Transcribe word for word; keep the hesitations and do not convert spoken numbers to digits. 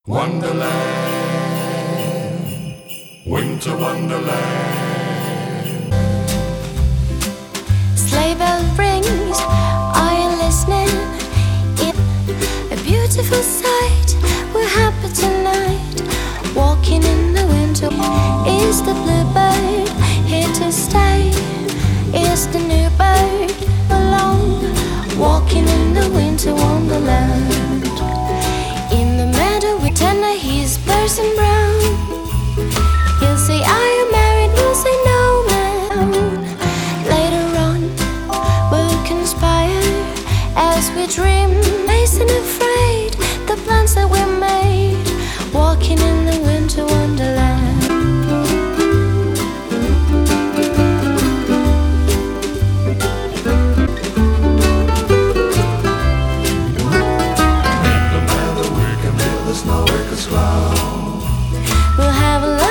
Wonderland, winter wonderland. Sleigh bell rings, are you listening? It's a beautiful sight, we're happy tonight. Walking in the winter, is the bluebird here to stay? Is the new bird alone? Walking in the winter wonderland. In the meadow with tender, he's bursting brown. He'll say, are you married? We'll say no, man. Later on, we'll conspire as we dream, amazed and afraid. The plans that we made, walking in the winter wonderland. In the meadow we can build a snow we can slow. We'll have a